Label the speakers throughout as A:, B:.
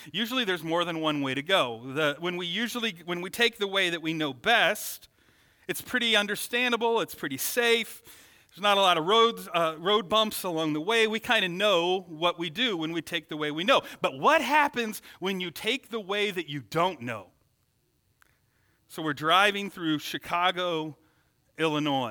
A: Usually there's more than one way to go. When we take the way that we know best, it's pretty understandable, it's pretty safe. There's not a lot of road bumps along the way. We kind of know what we do when we take the way we know. But what happens when you take the way that you don't know? So we're driving through Chicago, Illinois,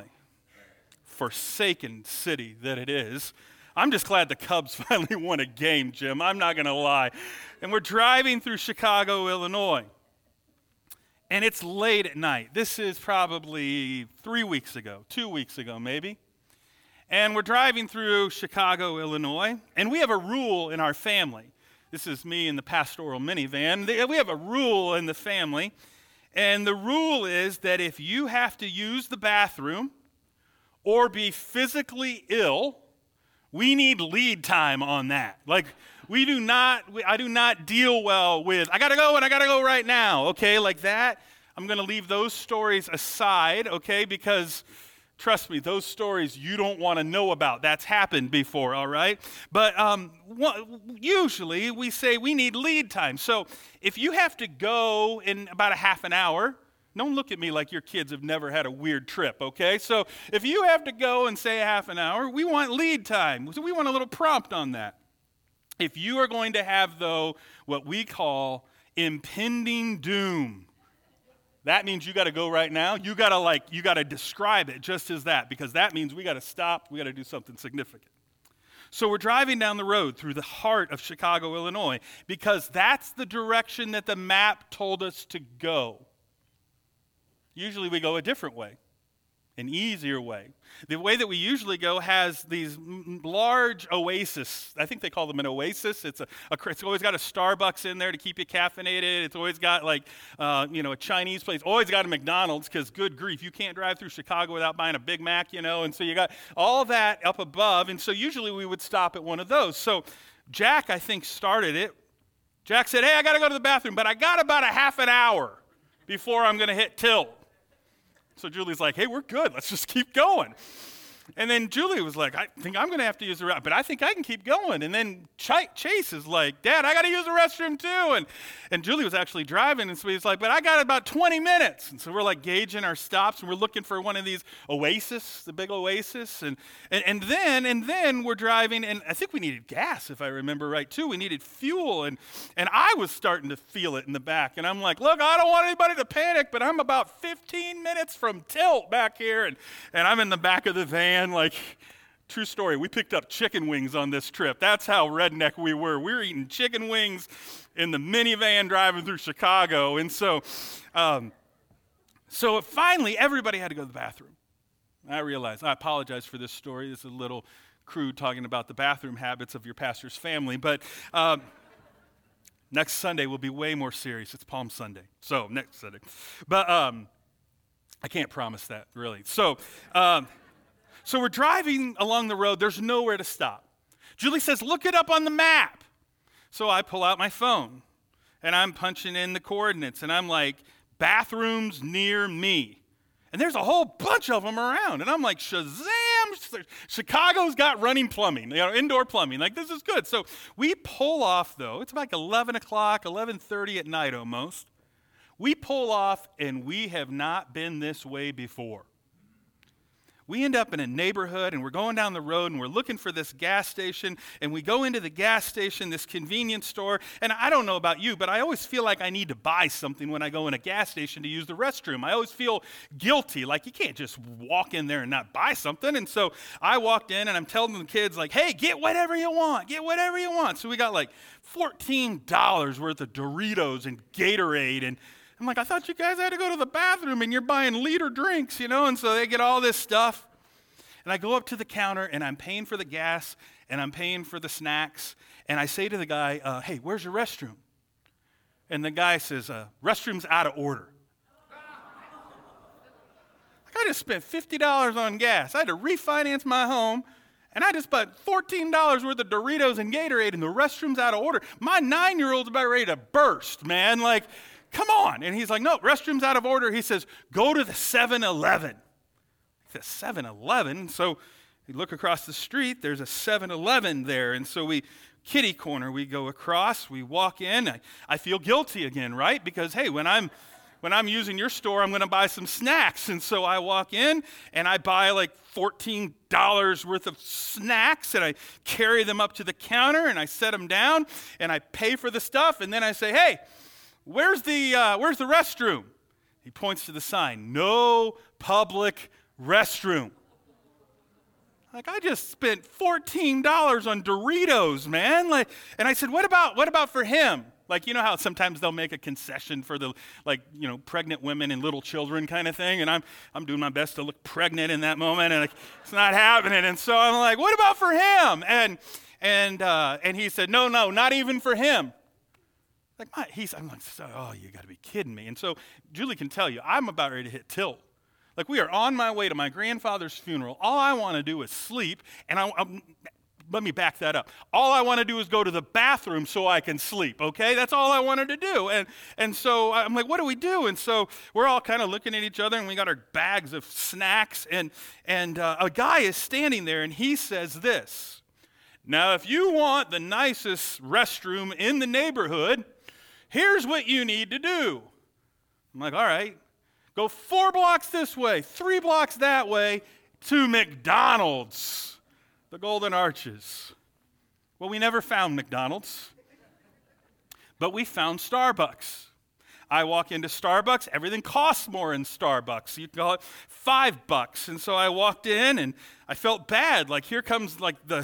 A: forsaken city that it is. I'm just glad the Cubs finally won a game, Jim. I'm not going to lie. And we're driving through Chicago, Illinois. And it's late at night. This is probably 2 weeks ago maybe. And we're driving through Chicago, Illinois. And we have a rule in our family. This is me in the pastoral minivan. We have a rule in the family. And the rule is that if you have to use the bathroom or be physically ill, we need lead time on that. Like, I do not deal well with, I gotta go and I gotta go right now, okay, like that. I'm gonna leave those stories aside, okay, because trust me, those stories you don't wanna know about. That's happened before, all right? But usually we say we need lead time. So if you have to go in about a half an hour, don't look at me like your kids have never had a weird trip, okay? So if you have to go and say a half an hour, we want lead time. So we want a little prompt on that. If you are going to have, though, what we call impending doom, that means you got to go right now. You got to describe it just as that, because that means we got to stop. We got to do something significant. So we're driving down the road through the heart of Chicago, Illinois, because that's the direction that the map told us to go. Usually we go a different way, an easier way. The way that we usually go has these large oases. I think they call them an oasis. It's always got a Starbucks in there to keep you caffeinated. It's always got a Chinese place. Always got a McDonald's, because good grief, you can't drive through Chicago without buying a Big Mac, And so you got all that up above. And so usually we would stop at one of those. So Jack, I think, started it. Jack said, hey, I got to go to the bathroom, but I got about a half an hour before I'm going to hit tilt. So Julie's like, hey, we're good. Let's just keep going. And then Julie was like, I think I'm going to have to use the restroom, but I think I can keep going. And then Chase is like, Dad, I got to use the restroom too. And Julie was actually driving, and so he's like, but I got about 20 minutes. And so we're like gauging our stops, and we're looking for one of these oasis, the big oasis. And then we're driving, and I think we needed gas, if I remember right, too. We needed fuel, and I was starting to feel it in the back. And I'm like, look, I don't want anybody to panic, but I'm about 15 minutes from tilt back here, and I'm in the back of the van. Like, true story, we picked up chicken wings on this trip. That's how redneck we were. We were eating chicken wings in the minivan driving through Chicago. And so finally, everybody had to go to the bathroom. I apologize for this story. This is a little crude, talking about the bathroom habits of your pastor's family. But next Sunday will be way more serious. It's Palm Sunday. So, next Sunday. But I can't promise that, really. So we're driving along the road. There's nowhere to stop. Julie says, look it up on the map. So I pull out my phone, and I'm punching in the coordinates, and I'm like, bathrooms near me. And there's a whole bunch of them around. And I'm like, Shazam! Chicago's got running plumbing, indoor plumbing. Like, this is good. So we pull off, though. It's like 11 o'clock, 11:30 at night almost. We pull off, and we have not been this way before. We end up in a neighborhood, and we're going down the road, and we're looking for this gas station, and we go into the gas station, this convenience store, and I don't know about you, but I always feel like I need to buy something when I go in a gas station to use the restroom. I always feel guilty, like you can't just walk in there and not buy something. And so I walked in, and I'm telling the kids, like, hey, get whatever you want, get whatever you want. So we got like $14 worth of Doritos and Gatorade, and I'm like, I thought you guys had to go to the bathroom and you're buying liter drinks, And so they get all this stuff. And I go up to the counter, and I'm paying for the gas, and I'm paying for the snacks. And I say to the guy, hey, where's your restroom? And the guy says, restroom's out of order. Like, I just spent $50 on gas. I had to refinance my home, and I just bought $14 worth of Doritos and Gatorade, and the restroom's out of order. My 9-year-old's about ready to burst, man. Like, come on. And he's like, no, restroom's out of order. He says, go to the 7-Eleven. The 7-Eleven. So we look across the street, there's a 7-Eleven there. And so we kitty corner we go across. We walk in. I feel guilty again, right? Because, hey, when I'm using your store, I'm going to buy some snacks. And so I walk in and I buy like $14 worth of snacks, and I carry them up to the counter and I set them down and I pay for the stuff. And then I say, hey, where's the restroom? He points to the sign, no public restroom. Like, I just spent $14 on Doritos, man. Like, and I said, what about for him? Like, you know how sometimes they'll make a concession for the, like, you know, pregnant women and little children kind of thing, and I'm doing my best to look pregnant in that moment, and it's not happening. And so I'm like, what about for him? And he said, no, not even for him. Like, I'm like, oh, you got to be kidding me. And so Julie can tell you, I'm about ready to hit tilt. Like, we are on my way to my grandfather's funeral. All I want to do is sleep, and let me back that up. All I want to do is go to the bathroom so I can sleep, okay? That's all I wanted to do. And so I'm like, what do we do? And so we're all kind of looking at each other, and we got our bags of snacks, and a guy is standing there, and he says this, now, if you want the nicest restroom in the neighborhood, here's what you need to do. I'm like, all right, go 4 blocks this way, 3 blocks that way to McDonald's, the Golden Arches. Well, we never found McDonald's, but we found Starbucks. I walk into Starbucks. Everything costs more in Starbucks. You can call it $5. And so I walked in, and I felt bad. Like, here comes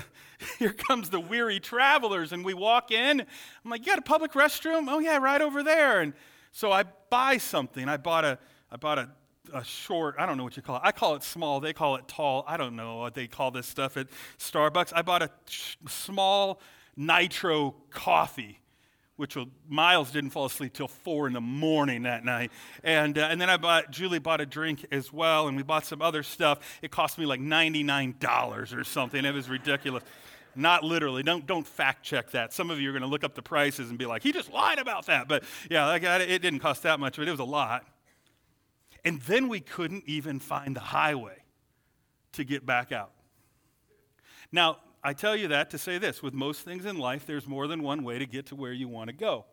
A: the weary travelers. And we walk in. I'm like, you got a public restroom? Oh, yeah, right over there. And so I buy something. I bought a short, I don't know what you call it. I call it small. They call it tall. I don't know what they call this stuff at Starbucks. I bought a small nitro coffee, which Miles didn't fall asleep till 4 a.m. that night. And then Julie bought a drink as well, and we bought some other stuff. It cost me like $99 or something. It was ridiculous. Not literally. Don't fact check that. Some of you are going to look up the prices and be like, he just lied about that. But yeah, it didn't cost that much, but it was a lot. And then we couldn't even find the highway to get back out. Now, I tell you that to say this. With most things in life, there's more than one way to get to where you want to go.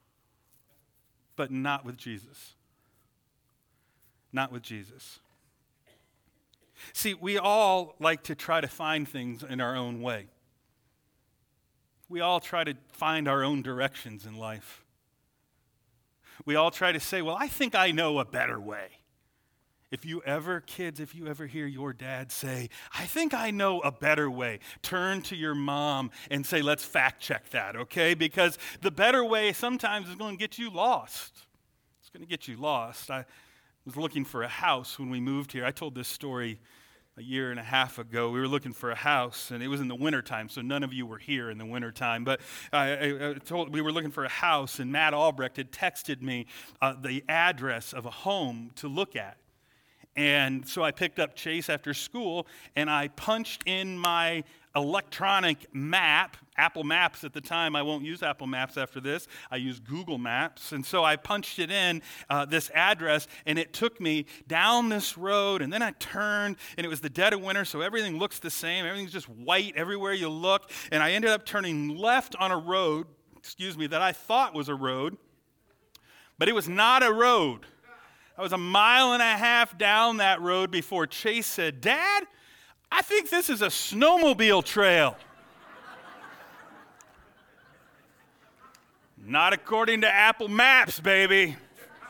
A: But not with Jesus. Not with Jesus. See, we all like to try to find things in our own way. We all try to find our own directions in life. We all try to say, well, I think I know a better way. Kids, if you ever hear your dad say, I think I know a better way, turn to your mom and say, let's fact check that, okay? Because the better way sometimes is going to get you lost. It's going to get you lost. I was looking for a house when we moved here. I told this story a year and a half ago. We were looking for a house, and it was in the wintertime, so none of you were here in the wintertime. But we were looking for a house, and Matt Albrecht had texted me the address of a home to look at. And so I picked up Chase after school, and I punched in my electronic map, Apple Maps at the time. I won't use Apple Maps after this. I use Google Maps. And so I punched it in, this address, and it took me down this road, and then I turned, and it was the dead of winter, so everything looks the same. Everything's just white everywhere you look. And I ended up turning left on a road, that I thought was a road, but it was not a road. I was 1.5 miles down that road before Chase said, Dad, I think this is a snowmobile trail. Not according to Apple Maps, baby.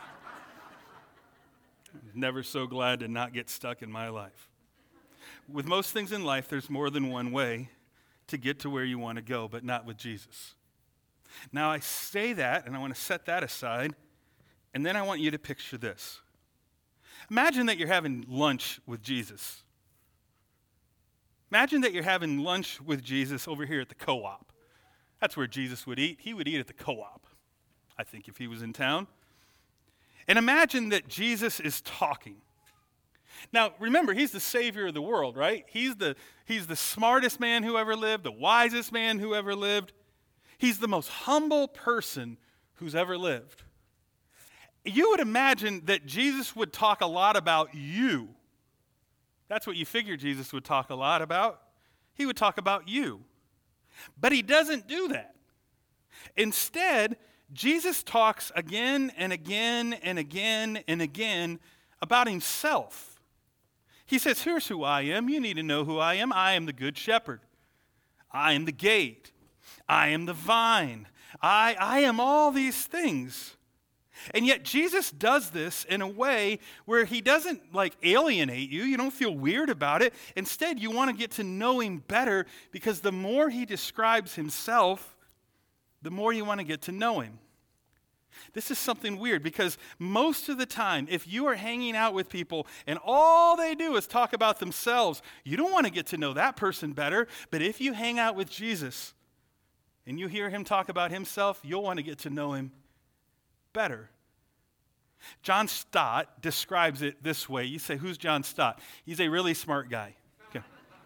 A: Never so glad to not get stuck in my life. With most things in life, there's more than one way to get to where you want to go, but not with Jesus. Now, I say that, and I want to set that aside, and then I want you to picture this. Imagine that you're having lunch with Jesus. Imagine that you're having lunch with Jesus over here at the Co-op. That's where Jesus would eat. He would eat at the Co-op, I think, if he was in town. And imagine that Jesus is talking. Now, remember, he's the Savior of the world, right? He's the smartest man who ever lived, the wisest man who ever lived. He's the most humble person who's ever lived. You would imagine that Jesus would talk a lot about you. That's what you figure Jesus would talk a lot about. He would talk about you. But he doesn't do that. Instead, Jesus talks again and again and again and again about himself. He says, here's who I am. You need to know who I am. I am the good shepherd. I am the gate. I am the vine. I am all these things. And yet Jesus does this in a way where he doesn't alienate you. You don't feel weird about it. Instead, you want to get to know him better, because the more he describes himself, the more you want to get to know him. This is something weird, because most of the time, if you are hanging out with people and all they do is talk about themselves, you don't want to get to know that person better. But if you hang out with Jesus and you hear him talk about himself, you'll want to get to know him better. John Stott describes it this way. You say, who's John Stott? He's a really smart guy. Okay.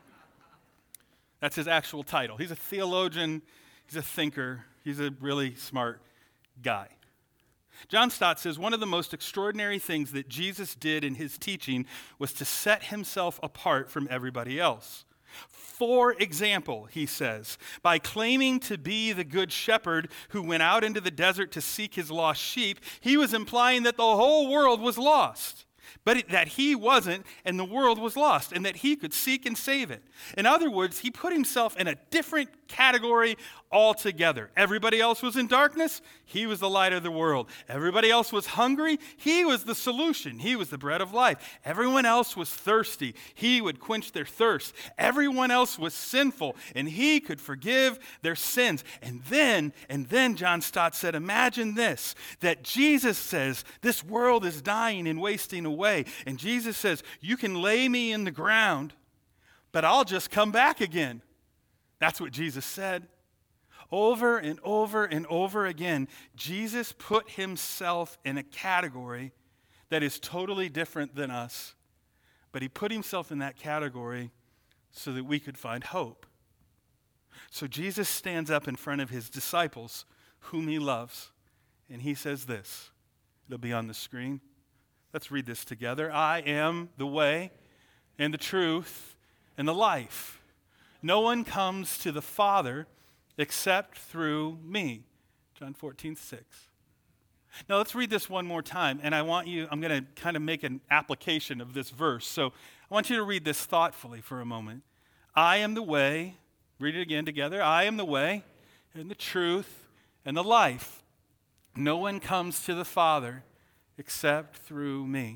A: That's his actual title. He's a theologian. He's a thinker. He's a really smart guy. John Stott says one of the most extraordinary things that Jesus did in his teaching was to set himself apart from everybody else. For example, he says, by claiming to be the good shepherd who went out into the desert to seek his lost sheep, he was implying that the whole world was lost, but that he wasn't, and the world was lost, and that he could seek and save it. In other words, he put himself in a different category altogether. Everybody else was in darkness. He was the light of the world. Everybody else was hungry. He was the solution. He was the bread of life. Everyone else was thirsty. He would quench their thirst. Everyone else was sinful, and he could forgive their sins. And then John Stott said, imagine this, that Jesus says, this world is dying and wasting away. And Jesus says, you can lay me in the ground, but I'll just come back again. That's what Jesus said. Over and over and over again, Jesus put himself in a category that is totally different than us, but he put himself in that category so that we could find hope. So Jesus stands up in front of his disciples, whom he loves, and he says this. It'll be on the screen. Let's read this together. I am the way and the truth and the life. No one comes to the Father except through me. John 14:6. Now let's read this one more time, and I'm going to kind of make an application of this verse. So I want you to read this thoughtfully for a moment. I am the way, read it again together. I am the way and the truth and the life. No one comes to the Father except through me.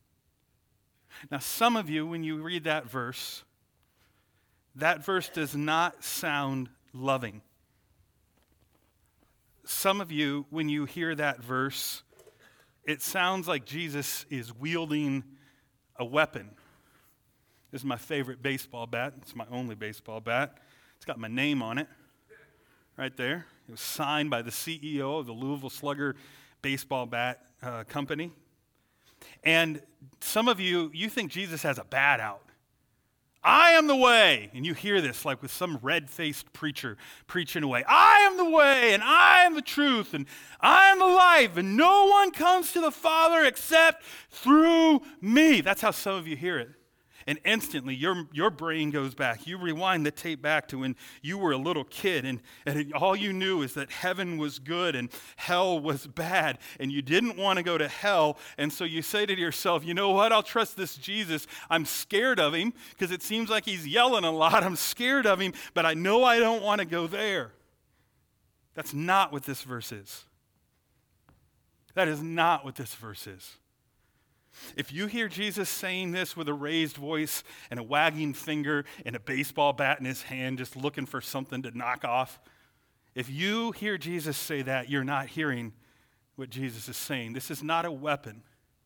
A: Now some of you, when you read that verse does not sound loving. Some of you, when you hear that verse, it sounds like Jesus is wielding a weapon. This is my favorite baseball bat. It's my only baseball bat. It's got my name on it right there. It was signed by the CEO of the Louisville Slugger baseball bat company. And some of you think Jesus has a bat out. I am the way. And you hear this like with some red-faced preacher preaching away. I am the way, and I am the truth, and I am the life, and no one comes to the Father except through me. That's how some of you hear it. And instantly, your brain goes back. You rewind the tape back to when you were a little kid, and all you knew is that heaven was good and hell was bad, and you didn't want to go to hell, and so you say to yourself, you know what, I'll trust this Jesus. I'm scared of him because it seems like he's yelling a lot. I'm scared of him, but I know I don't want to go there. That's not what this verse is. That is not what this verse is. If you hear Jesus saying this with a raised voice and a wagging finger and a baseball bat in his hand, just looking for something to knock off, if you hear Jesus say that, you're not hearing what Jesus is saying. This is not a weapon.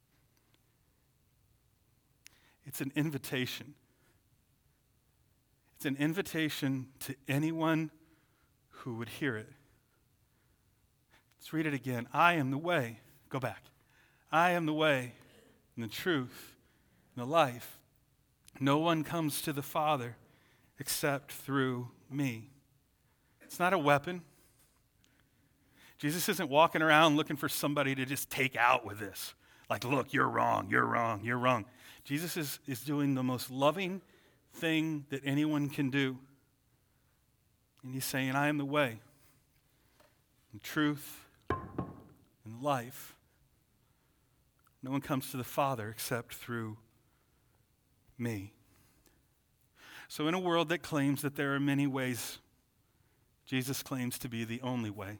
A: It's an invitation. It's an invitation to anyone who would hear it. Let's read it again. I am the way. Go back. I am the way and the truth and the life. No one comes to the Father except through me. It's not a weapon. Jesus isn't walking around looking for somebody to just take out with this. Like, look, you're wrong, you're wrong, you're wrong. Jesus is doing the most loving thing that anyone can do. And he's saying, I am the way, and truth, and life. No one comes to the Father except through me. So in a world that claims that there are many ways, Jesus claims to be the only way.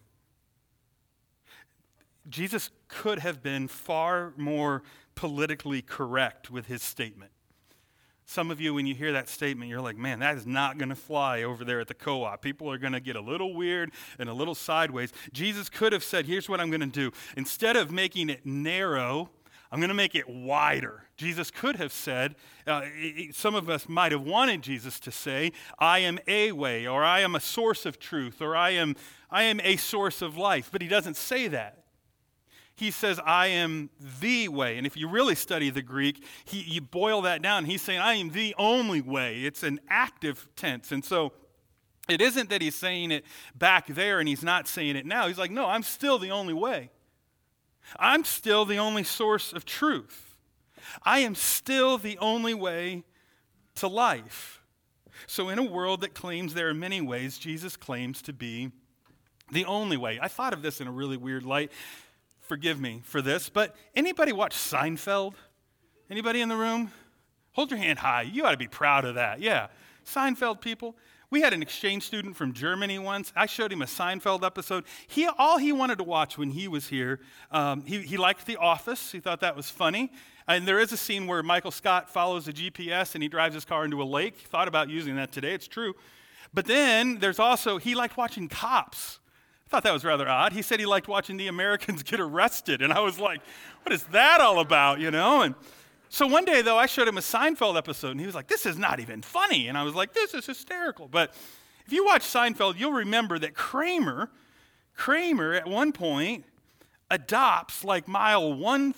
A: Jesus could have been far more politically correct with his statement. Some of you, when you hear that statement, you're like, man, that is not going to fly over there at the co-op. People are going to get a little weird and a little sideways. Jesus could have said, here's what I'm going to do. Instead of making it narrow, I'm going to make it wider. Jesus could have said, some of us might have wanted Jesus to say, I am a way, or I am a source of truth, or I am a source of life. But he doesn't say that. He says, I am the way. And if you really study the Greek, you boil that down. He's saying, I am the only way. It's an active tense. And so it isn't that he's saying it back there and he's not saying it now. He's like, no, I'm still the only way. I'm still the only source of truth. I am still the only way to life. So in a world that claims there are many ways, Jesus claims to be the only way. I thought of this in a really weird light. Forgive me for this, but anybody watch Seinfeld? Anybody in the room? Hold your hand high. You ought to be proud of that. Yeah. Seinfeld people. We had an exchange student from Germany once. I showed him a Seinfeld episode. All he wanted to watch when he was here, he liked The Office. He thought that was funny. And there is a scene where Michael Scott follows a GPS and he drives his car into a lake. He thought about using that today. It's true. But then there's also, he liked watching Cops. I thought that was rather odd. He said he liked watching the Americans get arrested. And I was like, what is that all about, And so one day, though, I showed him a Seinfeld episode, and he was like, this is not even funny. And I was like, this is hysterical. But if you watch Seinfeld, you'll remember that Kramer at one point adopts like mile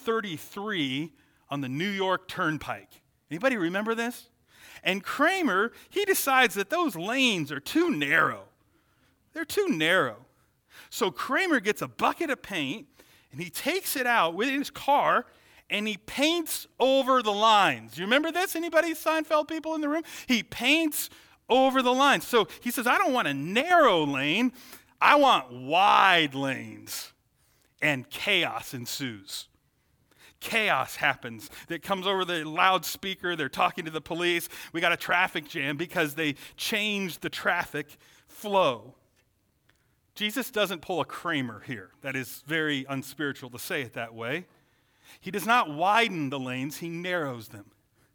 A: 133 on the New York Turnpike. Anybody remember this? And Kramer, he decides that those lanes are too narrow. They're too narrow. So Kramer gets a bucket of paint, and he takes it out with his car, and he paints over the lines. You remember this? Anybody Seinfeld people in the room? He paints over the lines. So he says, I don't want a narrow lane. I want wide lanes. And chaos ensues. Chaos happens that comes over the loudspeaker. They're talking to the police. We got a traffic jam because they changed the traffic flow. Jesus doesn't pull a Kramer here. That is very unspiritual to say it that way. He does not widen the lanes, he narrows them.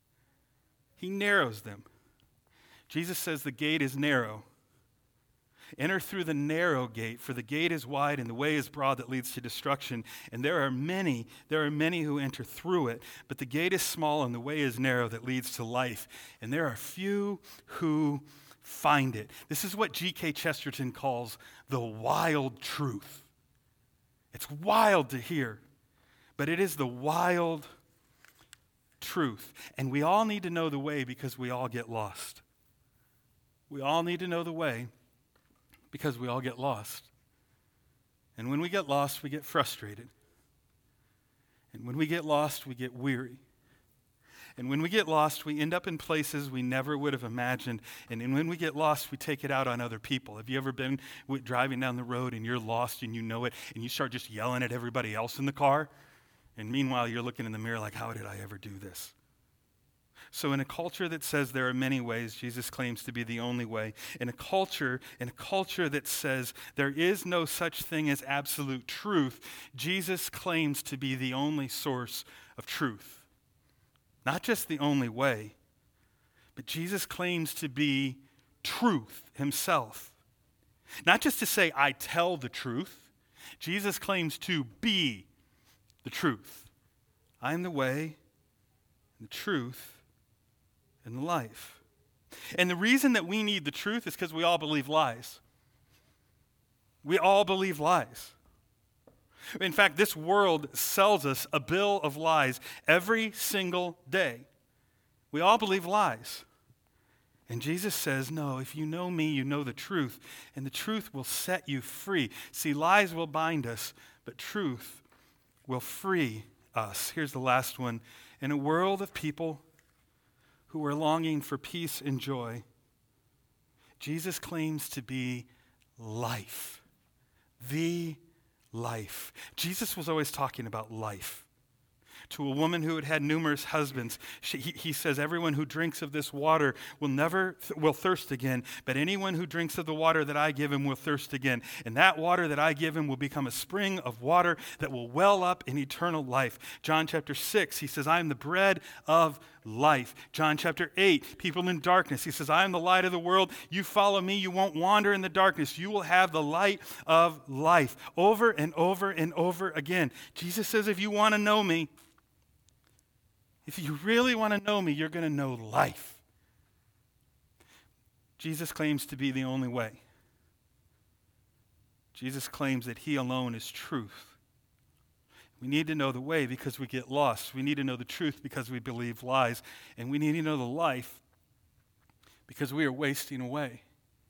A: He narrows them. Jesus says the gate is narrow. Enter through the narrow gate, for the gate is wide and the way is broad that leads to destruction. And there are many who enter through it, but the gate is small and the way is narrow that leads to life. And there are few who find it. This is what G.K. Chesterton calls the wild truth. It's wild to hear, but it is the wild truth. And we all need to know the way because we all get lost. We all need to know the way because we all get lost. And when we get lost, we get frustrated. And when we get lost, we get weary. And when we get lost, we end up in places we never would have imagined. And when we get lost, we take it out on other people. Have you ever been driving down the road and you're lost and you know it, and you start just yelling at everybody else in the car? And meanwhile, you're looking in the mirror like, how did I ever do this? So in a culture that says there are many ways, Jesus claims to be the only way. In a culture that says there is no such thing as absolute truth, Jesus claims to be the only source of truth. Not just the only way, but Jesus claims to be truth himself. Not just to say, I tell the truth. Jesus claims to be the truth. I am the way, the truth, and the life. And the reason that we need the truth is because we all believe lies. We all believe lies. In fact, this world sells us a bill of lies every single day. We all believe lies. And Jesus says, no, if you know me, you know the truth, and the truth will set you free. See, lies will bind us, but truth will free us. Here's the last one. In a world of people who are longing for peace and joy, Jesus claims to be life, the life. Jesus was always talking about life. To a woman who had had numerous husbands, he says, everyone who drinks of this water will thirst again, but anyone who drinks of the water that I give him will thirst again. And that water that I give him will become a spring of water that will well up in eternal life. John chapter 6, he says, I am the bread of life. John chapter 8, people in darkness, he says, I am the light of the world. You follow me, you won't wander in the darkness. You will have the light of life. Over and over and over again. Jesus says, if you want to know me, if you really want to know me, you're going to know life. Jesus claims to be the only way. Jesus claims that he alone is truth. We need to know the way because we get lost. We need to know the truth because we believe lies. And we need to know the life because we are wasting away.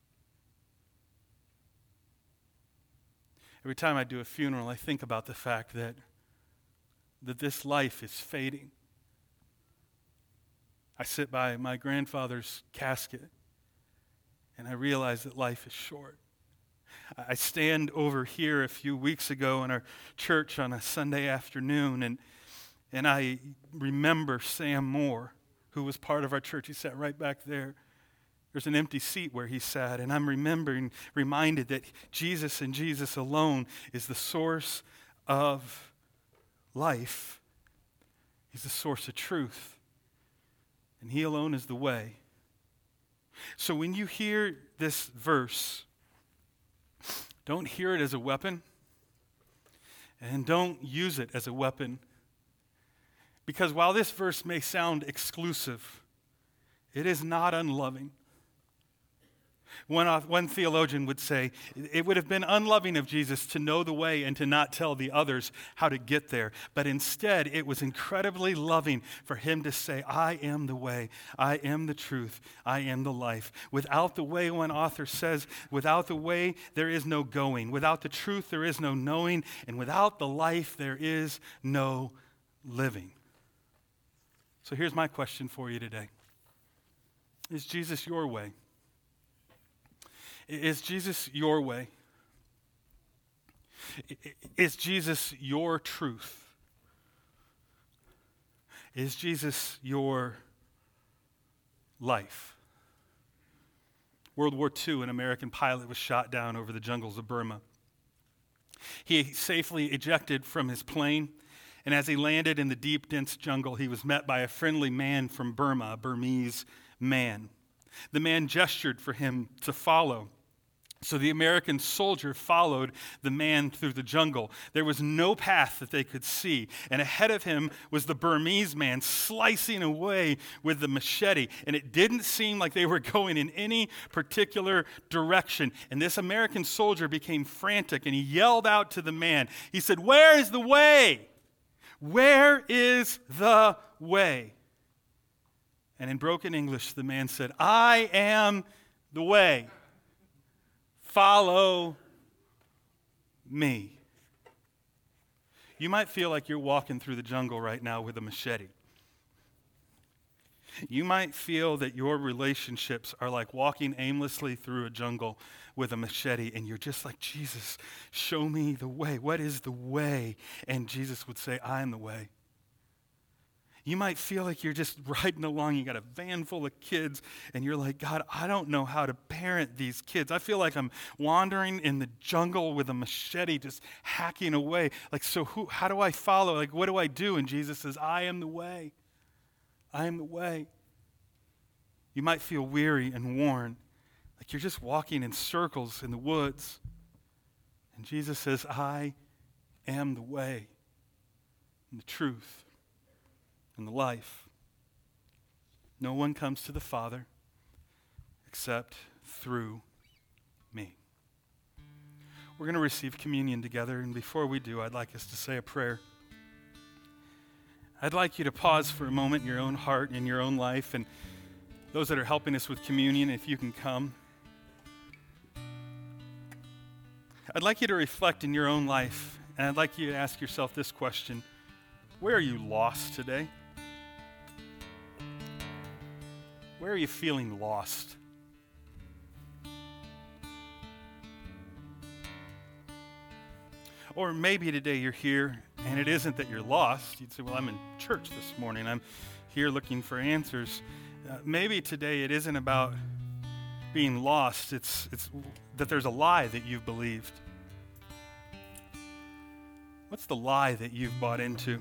A: Every time I do a funeral, I think about the fact that this life is fading. I sit by my grandfather's casket, and I realize that life is short. I stand over here a few weeks ago in our church on a Sunday afternoon, and I remember Sam Moore, who was part of our church. He sat right back there. There's an empty seat where he sat, and I'm reminded that Jesus and Jesus alone is the source of life. He's the source of truth. And he alone is the way. So when you hear this verse, don't hear it as a weapon, and don't use it as a weapon. Because while this verse may sound exclusive, it is not unloving. One theologian would say, it would have been unloving of Jesus to know the way and to not tell the others how to get there. But instead, it was incredibly loving for him to say, I am the way, I am the truth, I am the life. Without the way, one author says, without the way, there is no going. Without the truth, there is no knowing. And without the life, there is no living. So here's my question for you today. Is Jesus your way? Is Jesus your way? Is Jesus your truth? Is Jesus your life? World War II, an American pilot was shot down over the jungles of Burma. He safely ejected from his plane, and as he landed in the deep, dense jungle, he was met by a friendly man from Burma, a Burmese man. The man gestured for him to follow. So the American soldier followed the man through the jungle. There was no path that they could see. And ahead of him was the Burmese man slicing away with the machete. And it didn't seem like they were going in any particular direction. And this American soldier became frantic and he yelled out to the man. He said, "Where is the way? Where is the way?" And in broken English, the man said, "I am the way. Follow me." You might feel like you're walking through the jungle right now with a machete. You might feel that your relationships are like walking aimlessly through a jungle with a machete, and you're just like, "Jesus, show me the way. What is the way?" And Jesus would say, "I am the way." You might feel like you're just riding along, you got a van full of kids, and you're like, "God, I don't know how to parent these kids. I feel like I'm wandering in the jungle with a machete, just hacking away. Like, so how do I follow? Like, what do I do?" And Jesus says, "I am the way. I am the way." You might feel weary and worn, like you're just walking in circles in the woods. And Jesus says, "I am the way and the truth and the life. No one comes to the Father except through me." We're going to receive communion together, and before we do, I'd like us to say a prayer. I'd like you to pause for a moment in your own heart and in your own life, and those that are helping us with communion, if you can come. I'd like you to reflect in your own life, and I'd like you to ask yourself this question: where are you lost today? Where are you feeling lost? Or maybe today you're here and it isn't that you're lost. You'd say, well, I'm in church this morning. I'm here looking for answers. Maybe today it isn't about being lost. It's that there's a lie that you've believed. What's the lie that you've bought into?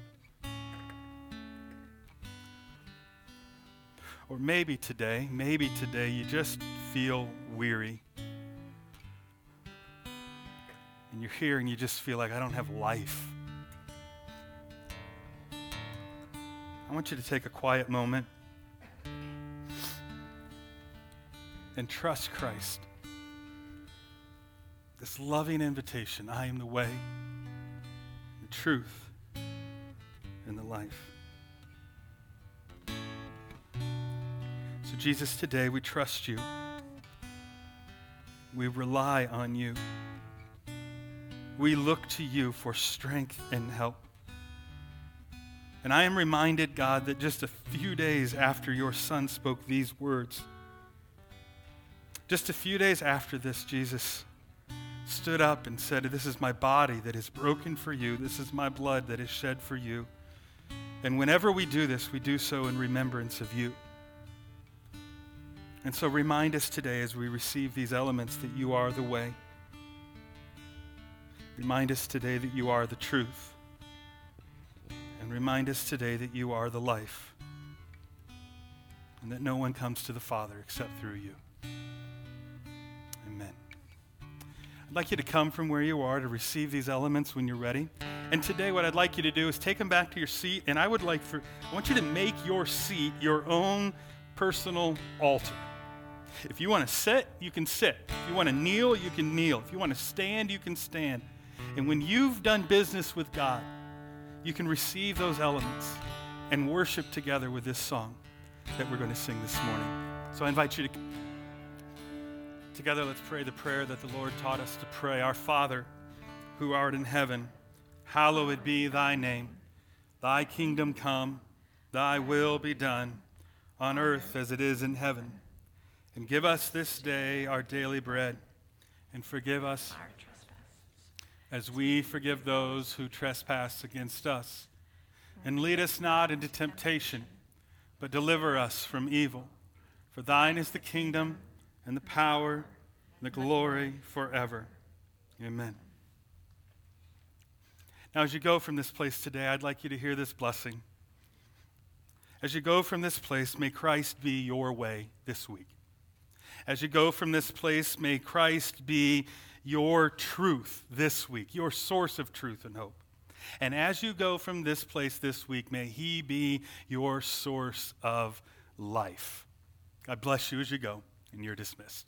A: Or maybe today you just feel weary. And you're here and you just feel like, I don't have life. I want you to take a quiet moment and trust Christ. This loving invitation, I am the way, the truth, and the life. So Jesus, today we trust you. We rely on you. We look to you for strength and help. And I am reminded, God, that just a few days after your Son spoke these words, just a few days after this, Jesus stood up and said, this is my body that is broken for you. This is my blood that is shed for you. And whenever we do this, we do so in remembrance of you. And so remind us today as we receive these elements that you are the way. Remind us today that you are the truth. And remind us today that you are the life. And that no one comes to the Father except through you. Amen. I'd like you to come from where you are to receive these elements when you're ready. And today what I'd like you to do is take them back to your seat, and I want you to make your seat your own personal altar. If you want to sit, you can sit. If you want to kneel, you can kneel. If you want to stand, you can stand. And when you've done business with God, you can receive those elements and worship together with this song that we're going to sing this morning. So I invite you to together, let's pray the prayer that the Lord taught us to pray. Our Father, who art in heaven, hallowed be thy name. Thy kingdom come, thy will be done, on earth as it is in heaven. And give us this day our daily bread, and forgive us our trespasses, as we forgive those who trespass against us. And lead us not into temptation, but deliver us from evil. For thine is the kingdom, and the power, and the glory forever. Amen. Now, as you go from this place today, I'd like you to hear this blessing. As you go from this place, may Christ be your way this week. As you go from this place, may Christ be your truth this week, your source of truth and hope. And as you go from this place this week, may he be your source of life. God bless you as you go, and you're dismissed.